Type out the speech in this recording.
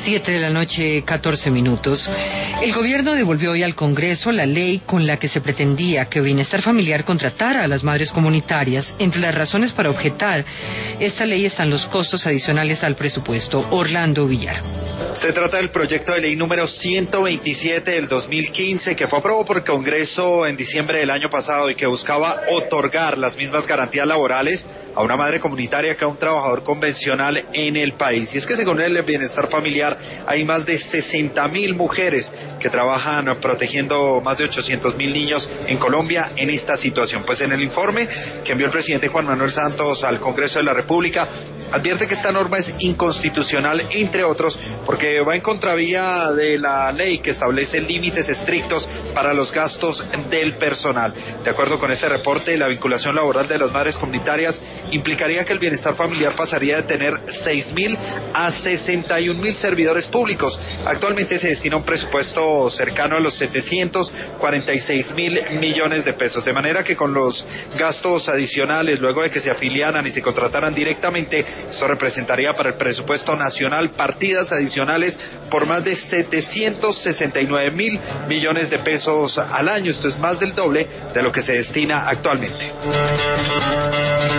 7:14 p.m. El gobierno devolvió hoy al Congreso la ley con la que se pretendía que Bienestar Familiar contratara a las madres comunitarias. Entre las razones para objetar esta ley están los costos adicionales al presupuesto. Orlando Villar. Se trata del proyecto de ley número 127 del 2015 que fue aprobado por el Congreso en diciembre del año pasado y que buscaba otorgar las mismas garantías laborales a una madre comunitaria que a un trabajador convencional en el país. Y es que según el Bienestar Familiar hay más de 60.000 mujeres que trabajan protegiendo más de 800.000 niños en Colombia en esta situación. Pues en el informe que envió el presidente Juan Manuel Santos al Congreso de la República, advierte que esta norma es inconstitucional, entre otros, porque va en contravía de la ley que establece límites estrictos para los gastos del personal. De acuerdo con este reporte, la vinculación laboral de las madres comunitarias implicaría que el Bienestar Familiar pasaría de tener 6.000 a 61.000 servidores públicos. Actualmente se destina un presupuesto cercano a los 746.000 millones de pesos, de manera que con los gastos adicionales, luego de que se afiliaran y se contrataran directamente, esto representaría para el presupuesto nacional partidas adicionales por más de 769.000 millones de pesos al año. Esto es más del doble de lo que se destina actualmente.